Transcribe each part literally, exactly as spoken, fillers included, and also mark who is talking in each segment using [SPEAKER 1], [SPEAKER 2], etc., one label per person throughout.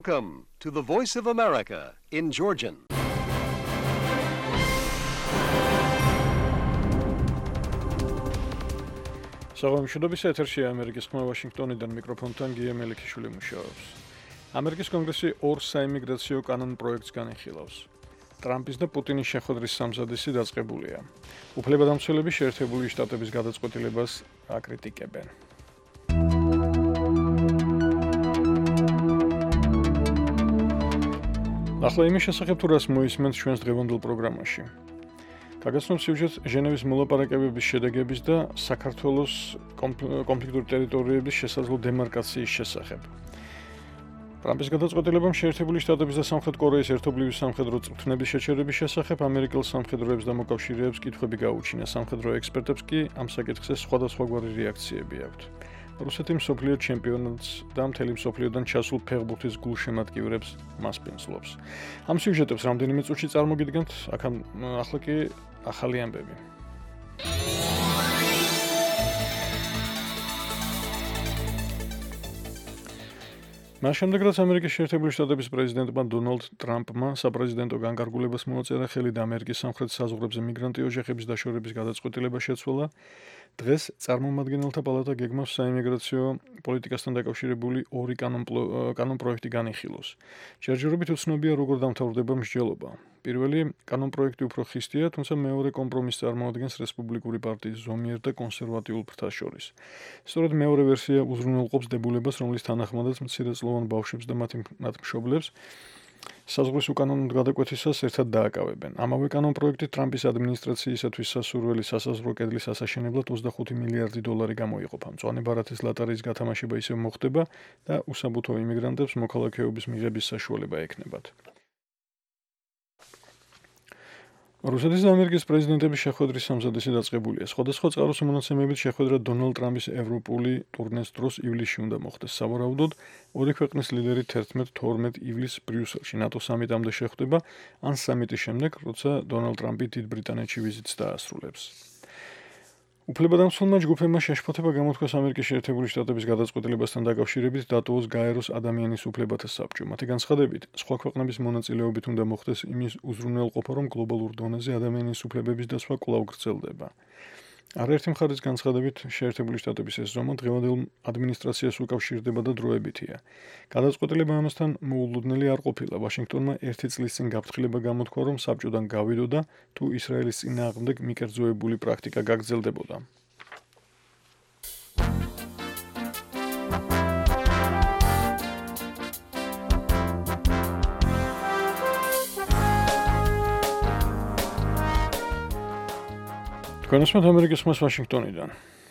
[SPEAKER 1] Welcome to the Voice of America in Georgian.
[SPEAKER 2] საღამოშობების ეთერში ამერიკის ხმა ვაშინგტონიდან მიკროფონთან გია მელიქიშვილი მუშაობს. ამერიკის კონგრესი ორ საიმიგრაციო კანონ პროექტს განიხილავს. ტრამპის და პუტინის შეხვედრის სამზადისი დაწყებულია. უფლებადამცველები შეერთებული შტატების გადაწყვეტილებას აკრიტიკებენ. ახლა იმის შესახებ თუ რას მოისმენთ ჩვენს დღევანდელ პროგრამაში. Დაგაცნობთ სიუჟეტს ჟენევის მოლაპარაკებების შედეგების და საქართველოს კონფლიქტური ტერიტორიების შესაძლო დემარკაციის შესახებ. ტრამპის გადაწყვეტილებამ შეერთებული შტატების და სამხრეთ კორეის ერთობლივი სამხედრო წვრთნების შეჩერების შესახებ ამერიკელ სამხედროებს და მოკავშირეებს კითხვები გაუჩინა. სამხედრო ექსპერტებს კი ამ საკითხზე სხვადასხვაგვარი რეაქციები აქვთ. რუსეთი მსოფლიო ჩემპიონატს და მთელი მსოფლიოდან ჩასულ ფეხბურთის გულშემატკივრებს მასპინძლობს. ამ სიუჟეტებს რამდენიმე წუთში წარმოგიდგენთ, ახლა კი ახალი ამბები. მას შემდეგ, რაც ამერიკის შეერთებული შტატების პრეზიდენტმა დონალდ ტრამპმა საპრეზიდენტო განკარგულებას მოაწერა ხელი და ამერიკის სამხრეთ საზღვრებზე მიგრანტი ოჯახების დაშორების გადაწყვეტილება შეცვალა, დღეს წარმომადგენელთა პალატა გეგმავს საიმიგრაციო პოლიტიკასთან დაკავშირებული ორი კანონ პროექტი განიხილოს. ჯერჯერობით უცნობია, როგორ დამთავრდება მსჯელობა. პირველი კანონ პროექტი უფრო ხისტია, თუმცა მეორე კომპრომისს წარმოადგენს რესპუბლიკური პარტიის ზომიერ და კონსერვატიულ ფრთას შორის. სწორედ მეორე ვერსია უზრუნველყოფს დებულებას, რომლის თანახმადაც მცირეწლოვან ბავშვებს და მათი მშობლებს საზღვრის უკანონოდ გადაკვეთისას ერთად დააკავებენ. ამავე კანონ პროექტით ტრამპის ადმინისტრაციისათვის სასურველი სასაზღვრო კედლის ასაშენებლად ოცდახუთი მილიარდი დოლარი გამოიყოფა. მწვანე ბარათის ლატარიის გათამაშება ისევ მოხდება და უსაბუთო იმიგრანტებს მოქალაქეობის მიღების საშუალება ექნებათ. რუსეთის და ამერიკის პრეზიდენტების შეხვედრის სამზადისი დაწყებულია. სხვადასხვა წყაროს მონაცემებით შეხვედრა დონალდ ტრამპის ევროპული ტურნეს დროს ივლისში უნდა მოხდეს. სავარაუდოდ, ორი ქვეყნის ლიდერი თერთმეტ თორმეტ ივლისს ბრიუსელში ნატო სამიტამდე შეხვდება, ან სამიტის შემდეგ, როცა დონალდ ტრამპი დიდ ბრიტანეთში ვიზიტს დაასრულებს. უფლებადამცველმა ჯგუფებმა შეშფოთება გამოთქვას ამერიკის შეერთებული შტატების გადაწყვეტილებასთან დაკავშირებით დატოვოს გაეროს ადამიანის უფლებათა საბჭო. მათი განცხადებით, სხვა ქვეყნების მონაწილეობით უნდა მოხდეს იმის უზრუნველყოფა, რომ გლობალურ დონეზე ადამიანის უფლებების დაცვა კვლავ გრძელდება. არაერთი მხარის განცხადებით, შეერთებული შტატების ეს ზომა დღევანდელ ადმინისტრაციას უკავშირდება და დროებითია. გადაწყვეტილება ამასთან მოულოდნელი არ ყოფილა. ვაშინგტონმა ერთი წლის წინ გაფრთხილება გამოთქვა, რომ საბჭოდან გავიდოდა, თუ ისრაელის წინააღმდეგ მიკერძოებული პრაქტიკა გაგრძელდებოდა. განსმით ამერიკის ხმას ვაშინგტონიდან.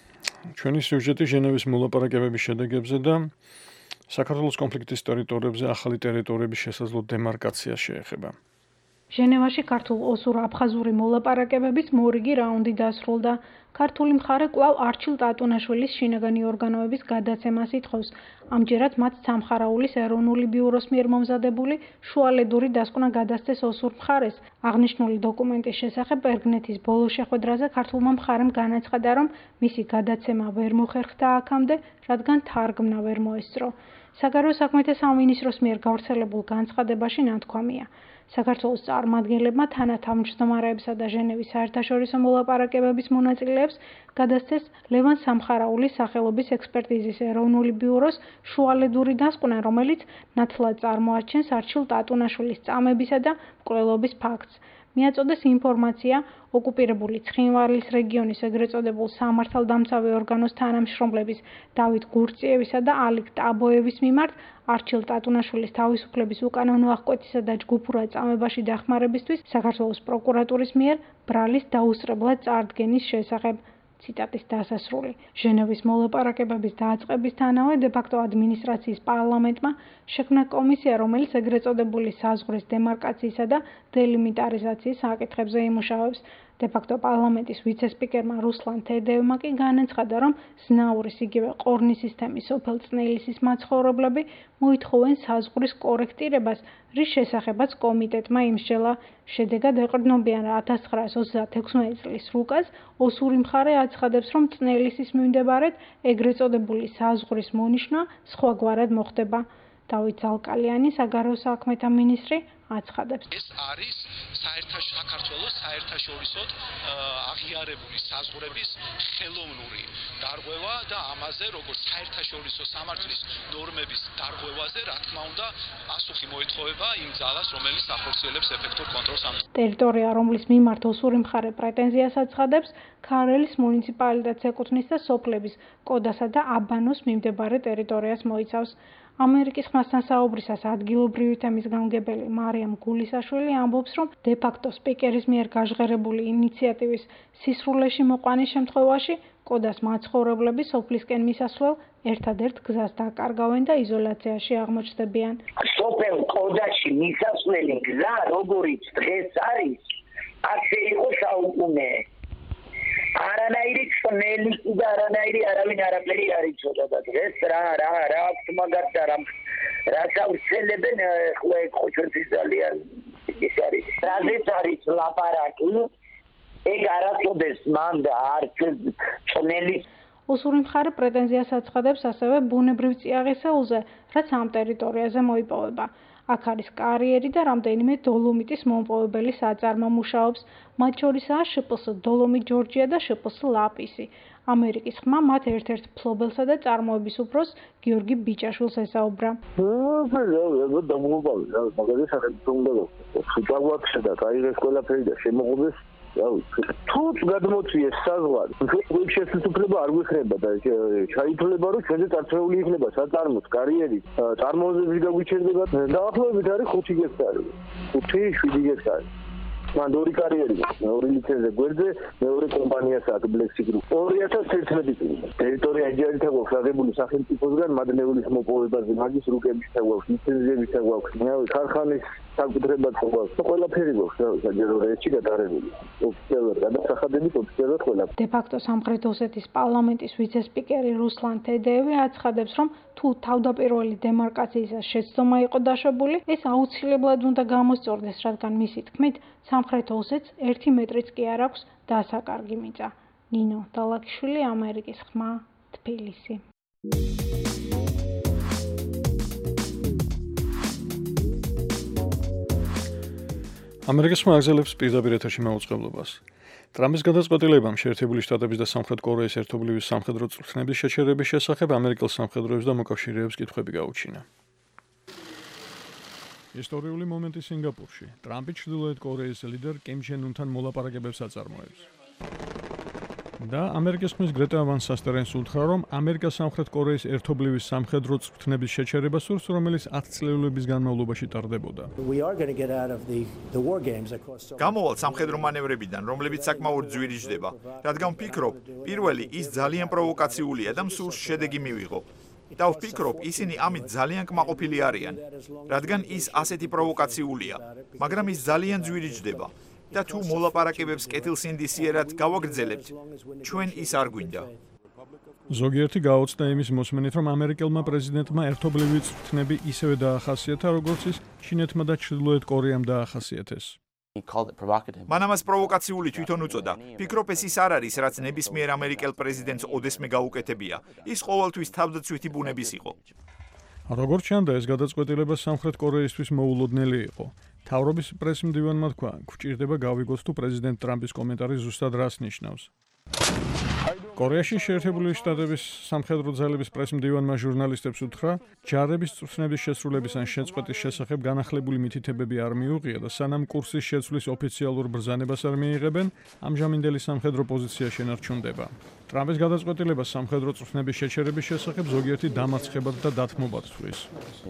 [SPEAKER 2] ჩვენი სიუჟეტი ჟენევის მოლაპარაკებების შედეგებზე და საქართველოს კონფლიქტის ტერიტორიებზე ახალი ტერიტორიების შესაძლო დემარკაციას შეეხება.
[SPEAKER 3] ჟენევაში ქართულ-ოსურ-აფხაზური მოლაპარაკებების მორიგი რაუნდი დასრულდა. ქართული მხარე კვლავ არჩილ ტატუნაშვილის შინაგანი ორგანოების გადაცემას ითხოვს. ამჯერად მათ სამხარაულის ეროვნული ბიუროს მიერ მომზადებული შუალედური დასკვნა გადასცეს ოსურ მხარეს. აღნიშნული დოკუმენტის შესახებ ბერგნეთის ბოლო შეხვედრაზე ქართულმა მხარემ განაცხადა, რომ მისი გადაცემა ვერ მოხერხდა აქამდე, რადგან თარგმნა ვერ მოესწრო. საგარეო საქმეთა სამინისტროს მიერ გავრცელებულ განცხადებაში ნათქვამია. საქართველოს წარმომადგენლებმა თანათავმჯდომარეებსა და ჟენევის საერთაშორისო მოლაპარაკებების მონაწილეებს გადასცეს ლევან სამხარაულის სახელობის ექსპერტიზის ეროვნული ბიუროს შუალედური დასკვნა, რომელიც ნათლად წარმოაჩენს არჩილ ტატუნაშვილის წამებისა და მკვლელობის ფაქტს. მიაწოდეს ინფორმაცია ოკუპირებული ცხინვალის რეგიონის ეგრეთ წოდებულ სამართალდამცავი ორგანოს თანამშრომლების დავით გურწიევისა და ალიკ ტაბოევის მიმართ არჩილ ტატუნაშვილის თავისუფლების უკანონო აღკვეთისა და ჯგუფურად წამებაში დახმარებისთვის საქართველოს პროკურატურის მიერ ბრალის დაუსწრებლად წარდგენის შესახებ. ციტატის დასასრული. ჟენევის მოლაპარაკებების დაწყებისთანავე დე-ფაქტო ადმინისტრაციის პარლამენტმა შექმნა კომისია, რომელიც ეგრეთ წოდებული საზღვრის დემარკაციისა და დელიმიტარიზაციის საკითხებზე იმუშავებს. დე-ფაქტო პარლამენტის ვიცე-სპიკერმა რუსლან თედევმა კი განაცხადა, რომ ზნაურის იგივე ყორნის სისტემის სოფელ წნელისის მაცხოვრებლები მოითხოვენ საზღვრის კორექტირებას, რის შესახებაც კომიტეტმა იმსჯელა. შედეგად ეყრდნობიან ათას ცხრაას ოცდაექვსმეტი წლის რუკას, ოსური მხარე აცხადებს, რომ წნელისის მიმდებარედ ეგრეთ წოდებული საზღვრის მონიშვნა სხვაგვარად მოხდება. დავით ზალკალიანი, საგარეო საქმეთა მინისტრი, აცხადებს.
[SPEAKER 4] ეს არის საერთაშ საქართველოს საერთაშორისოდ აღიარებული საზღვრების ხელოვნური დარღვევა და ამაზე როგორც საერთაშორისო სამართლის ნორმების დარღვევაზე, რა თქმა უნდა, პასუხი მოეთხოვება იმ ძალას, რომელიც ახორციელებს ეფექტურ კონტროლს ამ
[SPEAKER 3] ტერიტორია, რომლის მიმართ ოსური მხარე პრეტენზიას აცხადებს, ქარელის მუნიციპალიტეტს ეკუთვნის და სოფლების კოდასა და აბანოს მიმდებარე ტერიტორიას მოიცავს. ამერიკის ხმასთან საუბრისას ადგილობრივი თემის გამგებელი მარიამ გულისაშვილი ამბობს, რომ დე-ფაქტო სპიკერის მიერ გაჟღერებული ინიციატივის სისრულეში მოყვანის შემთხვევაში კოდას მაცხოვრებლები სოფლისკენ მისასვლელ ერთადერთ გზას დაკარგავენ და იზოლაციაში აღმოჩნდებიან.
[SPEAKER 5] სოფელ კოდაში მისასვლელი გზა, როგორიც დღეს არის, ასე იყო საუკუნე. არანაირი წნელისი და არანაირი არავინ არაფერი არ იცოდა და დღეს რა რა რა აქვს მაგათ და რა რაც აუცელებენ ხო ხოჩვენთვის ძალიან ის არის რაზეც არის ლაპარაკი ეგ არასოდეს მან და არც წნელის
[SPEAKER 3] ოსური მხარე პრეტენზიას აცხადებს ასევე ბუნებრივ წიაღისეულზე, რაც ამ ტერიტორიაზე მოიპოვება. აქ არის კარიერი და რამდენიმე დოლომიტის მომპოვებელი საწარმო მუშაობს, მათ შორისაა შპს დოლომიტ ჯორჯია და შპს ლაპისი. ამერიკის ხმა მათ ერთ-ერთ ფლობელსა და წარმოების უფროს გიორგი ბიჭაშვილს ესაუბრა.
[SPEAKER 6] თუც გადმოწიეს საზღვარი. ეს შესაძლებლობა არ გვექნება და ჩაითვლება, რომ ჩვენზე წარწეული იქნება საწარმოს კარიერი, წარმოებები გაგვიჩერდება. დაახლოებით არის ხუთი გექტარი. ხუთი შვიდი გექტარი. მან ორი კარიერი მეორე ლიცენზია გვერდზე, მეორე კომპანიას აქვს Black Group. ორი ათას თერთმეტი წელი. ტერიტორია იჯარით აქვს აღებული სახელმწიფოსგან მადნეულის მოპოვებაზე, მაგის რუკების აქვს, ლიცენზიების აქვს, ქარხანის საკუთრებაც აქვს. ყველაფერი გვაქვს საჯარო რეესში გადაღებული. ოფიციალურად გადასახადებით ოფიციალურად ყველა.
[SPEAKER 3] დე-ფაქტო სამხრეთ ოსეთის პარლამენტის ვიცე-სპიკერი რუსლან თედეევი აცხადებს, რომ თუ თავდაპირველი დემარკაციისას შეცდომა იყო დაშვებული, ეს აუცილებლად უნდა გამოსწორდეს, რადგან მისი თქმით, სამხრეთ ოსეთს ერთი მეტრიც კი არ აქვს დასაკარგი მიწა. ნინო დალაკიშვილი, ამერიკის ხმა, თბილისი.
[SPEAKER 2] ამერიკის ხმა აგზელებს პირდაპირ ეთერში მაუწყებლობას. ტრამპის გადაწყვეტილებამ შეერთებული შტატების და სამხრეთ კორეის ერთობლივი სამხედრო წვრთნების შეჩერების შესახებ ამერიკელ სამხედროებს და მოკავშირეებს კითხვები გაუჩინა. ისტორიული მომენტი სინგაპურში. ტრამპი ჩრდილოეთ კორეის ლიდერ კიმ ჩენ უნთან მოლაპარაკებებს აწარმოებს. და ამერიკის ხმის გრეტა ვან სასტერენს უთხრა, რომ ამერიკა სამხრეთ კორეის ერთობლივი სამხედრო წვრთნების შეჩერებას სურს, რომელიც ათი წლების განმავლობაში ტარდებოდა.
[SPEAKER 7] გამოვალ სამხედრო მანევრებიდან, რომლებიც საკმაოდ ძვირი ჯდება, რადგან ვფიქრობ, პირველი ის ძალიან პროვოკაციულია და მსურს შედეგი მივიღო. და ვფიქრობ, ისინი ამით ძალიან კმაყოფილი არიან, რადგან ის ასეთი პროვოკაციულია, მაგრამ ის ძალიან ძვირი ჯდება. და თუ მოლაპარაკებებს კეთილსინდისიერად გავაგრძელებთ, ჩვენ ის არ გვინდა.
[SPEAKER 2] ზოგიერთი გაოცდა იმის მოსმენით, რომ ამერიკელმა პრეზიდენტმა ერთობლივი წვრთნები ისევე დაახასიათა, როგორც ის ჩინეთმა და ჩრდილოეთ კორეამ დაახასიათეს.
[SPEAKER 7] მან ამას პროვოკაციული თვითონ უწოდა. ფიქრობ, ეს ის არ არის, რაც ნებისმიერ ამერიკელ პრეზიდენტს ოდესმე გაუკეთებია. ის ყოველთვის თავდაცვითი ბუნების იყო.
[SPEAKER 2] როგორც ჩანდა, ეს გადაწყვეტილება სამხრეთ კორეისთვის მოულოდნელი იყო. თავრობის პრესმდივანმა თქვა, გვჭირდება გავიგოთ თუ პრეზიდენტ ტრამპის კომენტარი ზუსტად რას ნიშნავს. კორეაში შეერთებული შტატების სამხედრო ძალების პრესმდივანმა ჟურნალისტებს უთხრა, ჯარების წვრთნების შესრულების ან შეწყვეტის შესახებ განახლებული მითითებები არ მიუღია და სანამ კურსის შეცვლის ოფიციალურ ბრძანებას არ მიიღებენ, ამჟამინდელი სამხედრო პოზიცია შენარჩუნდება. ტრამპის გადაწყვეტილება სამხედრო წვრთნების შეჩერების შესახებ ზოგიერთი დამარცხებად და დათმობად თვლის.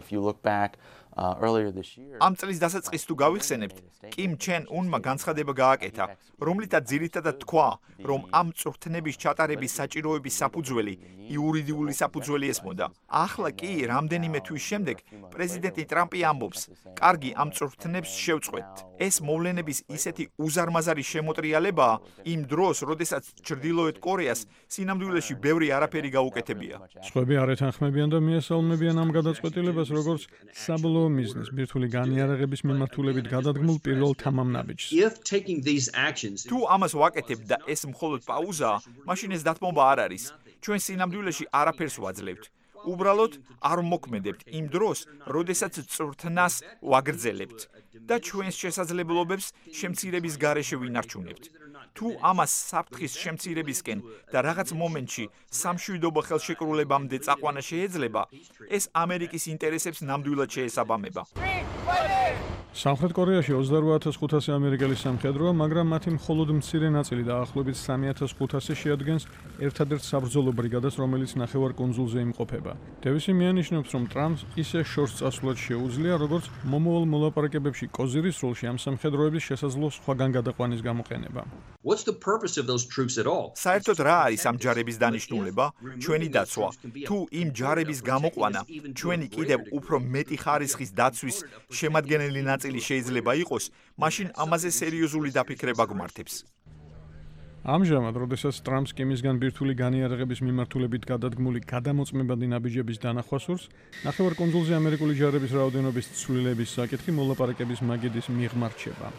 [SPEAKER 7] ამ წლის დასაწყისს თუ გავიხსენებთ, კიმ ჩენ უნმა განცხადება გააკეთა, რომლითაც ძირითადად თქვა, რომ ამ წვრთნების ჩატარების საჭიროების საფუძველი იურიდიული საფუძველი ესმოდა. ახლა კი, რამდენიმე თვის შემდეგ, პრეზიდენტი ტრამპი ამბობს, კარგი, ამ წვრთნებს შევწყვეტთ. ეს მოვლენების ისეთი უზარმაზარი შემოტრიალებაა იმ დროს, როდესაც ჩრდილოეთ კორეას სინამდვილეში ბევრი არაფერი გაუკეთებია.
[SPEAKER 2] სხვები არ ეთანხმებიან და მიესალმებიან ამ გადაწყვეტილებას, როგორც საბოლოო მიზნის ბირთვული განიარაღების მიმართულებით გადადგმულ პირველ თამამნაბიჯს.
[SPEAKER 7] თუ ამას ვაკეთებ და ეს მხოლოდ პაუზაა, მაშინ ეს დათმობა არ არის. ჩვენ სინამდვილეში არაფერს ვაძლევთ. უბრალოდ არ მოქმედებთ იმ დროს, როდესაც წვრთნას ვაგრძელებთ და ჩვენს შესაძლებლობებს შემცირების გარეშე ვინარჩუნებთ. თუ ამას საფრთხის შემცირებისკენ და რაღაც მომენტში სამშვიდობო ხელშეკრულებამდე წაყვანა შეიძლება, ეს ამერიკის ინტერესებს ნამდვილად შეესაბამება.
[SPEAKER 2] სამხრეთ კორეაში ოცდაორ ათას ხუთასი ამერიკელი სამხედროა, მაგრამ მათი მხოლოდ მცირე ნაწილი დაახლოებით სამი ათას ხუთასი შეადგენს ერთადერთ საბრძოლო ბრიგადას, რომელიც ნახევარკუნძულზე იმყოფება. დევისი მიანიშნებს, რომ ტრამპს ისე შორს წასვლად შეუძლია, როგორც მომავალ მოლაპარაკებებში კოზირის როლში ამ სამხედროების შესაძლო სხვაგან გადაყვანის გამოყენება.
[SPEAKER 8] What's the purpose of those troops at all?
[SPEAKER 7] საერთოდ რა არის ამ ჯარების დანიშნულება? ჩვენი დაცვა. თუ იმ ჯარების გამოყვანა ჩვენი კიდევ უფრო მეტი ხარისხის დაცვის შემადგენელი ნაწილი შეიძლება იყოს, მაშინ ამაზე სერიოზული დაფიქრება გვმართებს.
[SPEAKER 2] ამჟამად, როდესაც ტრამპს კიმისგან ბირთვული განიარაღების მიმართულებით გადადგმული გადამოწმებადი ნაბიჯების დანახვა სურს, ნახევარკუნძულზე ამერიკული ჯარების რაოდენობის ცვლილების საკითხი მოლაპარაკების მაგიდის მიღმა რჩება.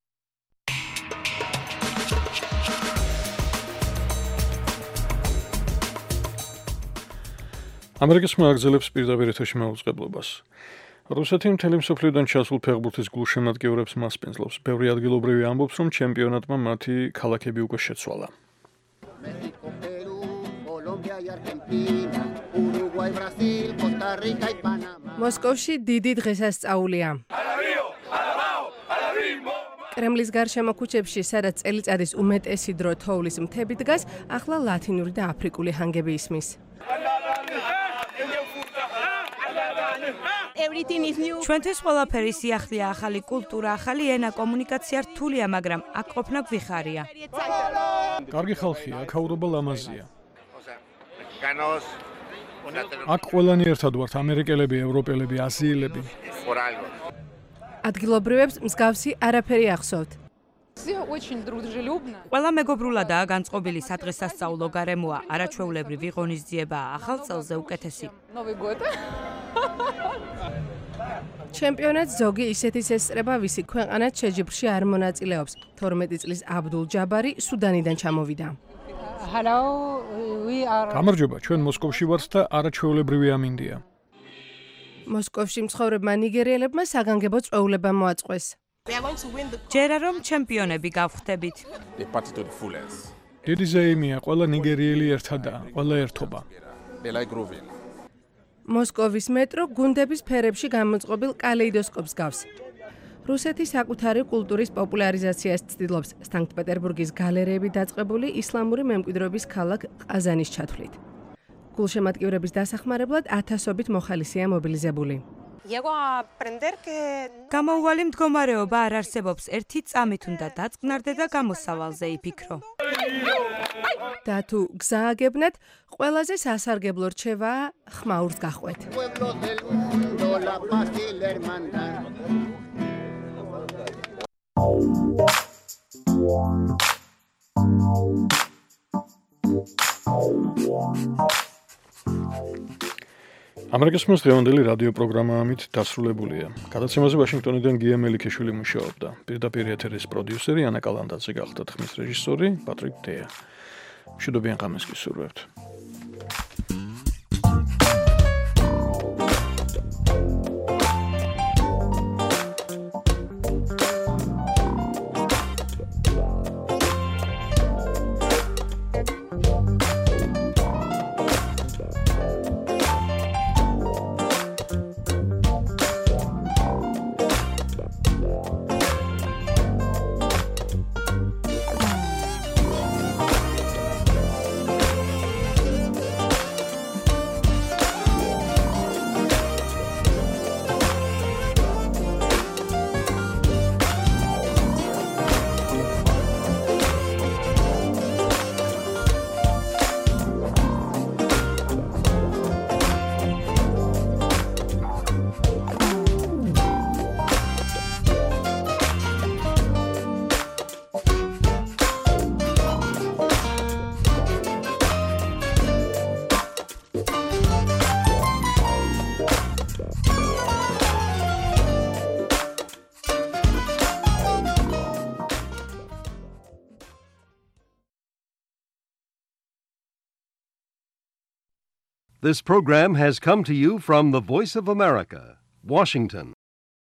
[SPEAKER 2] ამერიკის მოაგზელებს პირდაპირ ეთერში მაუწყებლობას. რუსეთი მთელი მსოფლიოდან ჩასულ ფეხბურთის გულშემატკივრებს მასპინძლობს. ბევრი ადგილობრივი ამბობს, რომ ჩემპიონატმა მათი ქალაქები უკვე შეცვალა.
[SPEAKER 9] მოსკოვში დიდი დღესასწაულია. კრემლის გარშემო ქუჩებში, სადაც წელიწადის უმეტესი დრო თოვლის მთები დგას, ახლა ლათინური და აფრიკული ჰანგები ისმის.
[SPEAKER 10] ჩვენთვის ყველაფერი სიახლეა, ახალი კულტურა, ახალი ენა, კომუნიკაცია რთულია, მაგრამ აქ ყოფნა გვიხარია.
[SPEAKER 2] კარგი ხალხია, აქაურობა ლამაზია. აქ ყველანი ერთად ვართ, ამერიკელები, ევროპელები, აზიელები.
[SPEAKER 9] ადგილობრივებს მსგავსი არაფერი ახსოვთ.
[SPEAKER 10] ყველა მეგობრულადაა განწყობილი სადღესასწაულო გარემოა, არაჩვეულებრივი ღონისძიებაა, ახალ წელზე უკეთესი.
[SPEAKER 9] ჩემპიონატს ზოგი ისეთი ესწრება, ვისი ქვეყანაც შეჯიბრში არ მონაწილეობს. თორმეტი წლის აბდულ ჯაბარი სუდანიდან ჩამოვიდა.
[SPEAKER 2] გამარჯობა, ჩვენ მოსკოვში ვართ და არაჩვეულებრივი ამინდია.
[SPEAKER 9] მოსკოვში მცხოვრებმა ნიგერიელებმა საგანგებო წვეულება მოაწყვეს.
[SPEAKER 10] ჯერა რომ ჩემპიონები გავხდებით.
[SPEAKER 2] დიდი ზეიმია, ყველა ნიგერიელი ერთადაა, ყველა ერთობა.
[SPEAKER 9] მოსკოვის მეტრო გუნდების ფერებში გამოწყობილ კალეიდოსკოპს გავს. რუსეთი საკუთარი კულტურის პოპულარიზაციას ცდილობს, სანქტ-პეტერბურგის გალერეები დაწყებული ისლამური მემკვიდრეობის ქალაქ ყაზანის ჩათვლით. გულშემატკივრების დასახმარებლად ათასობით მოხალისეა მობილიზებული.
[SPEAKER 10] გამოუვალი მდგომარეობა არ არსებობს, ერთი წამით უნდა დაწყნარდე და გამოსავალზე იფიქრო.
[SPEAKER 9] და თუ გზააგებნათ, ყველაზე სასარგებლო რჩევაა ხმაურს გახვეთ.
[SPEAKER 2] ამერიკის მოს დღევანდელი რადიო პროგრამა ამით დასრულებულია. გადაცემაზე ვაშინგტონიდან გია მელიქიშვილი მუშაობდა. პირდაპირ ეთერის პროდიუსერი ანა კალანდაძე გახდა, ხმის რეჟისორი პატრიკ დეა. მშვიდობიან ღამეს გისურვებთ.
[SPEAKER 1] This program has come to you from the Voice of America, Washington.